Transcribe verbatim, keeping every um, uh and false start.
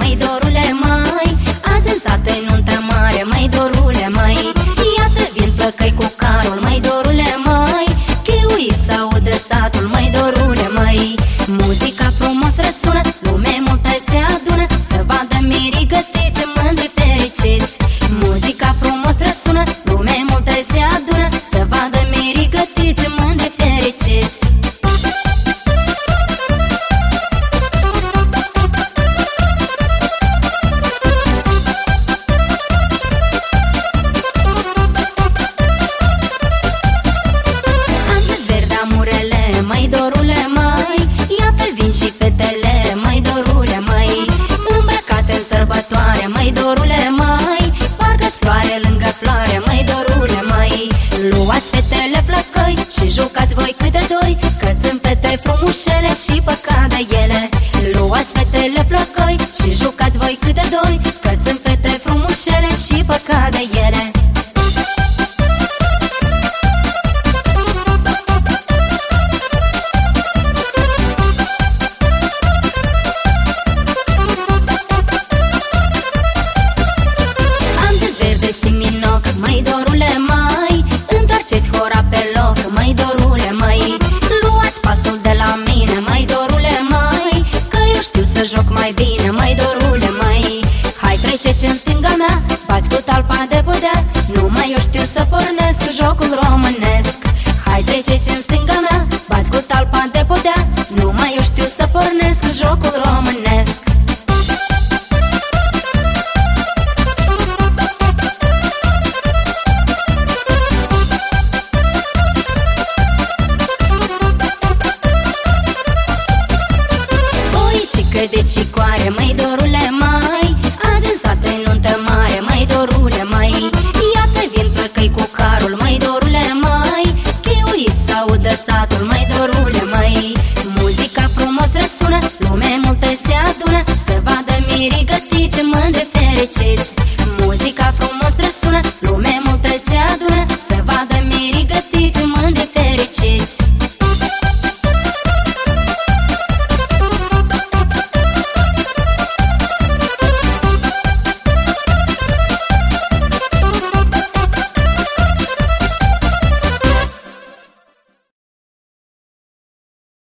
măi dorule, mai azi în sat e nuntă mare, măi dorule, mai iată vin plăcăi cu carul, măi dorule, mai chiuit s-aude satul, măi dorule, mai muzica frumos răsună, lume multă se adună să vadă mirii gătiți, mândri fericiți. Muzica frumos răsună, lume multă se adună să vadă mirii gătiți, mândri fericiți. Măi dorule, mai iată vin și fetele, măi dorule, mai îmbrăcate în sărbătoare, măi dorule, mai parcă-s floare lângă floare, măi dorule, mai luați fetele flăcăi și jucați voi câte doi, că sunt fete frumușele și păcat de ele. Luați fetele flăcăi și jucați voi câte doi, că sunt fete frumușele și păcat de ele. Măi dorule, mai întoarceți hora pe loc, măi dorule, mai luați pasul de la mine, măi dorule, mai că eu știu să joc mai bine, măi dorule, mai hai treceți în stânga mea, bați cu talpa de podea, numai eu știu să pornesc jocul românesc. Hai treceți în stânga mea, bați cu talpa de podea, numai eu știu să pornesc jocul românesc. De cică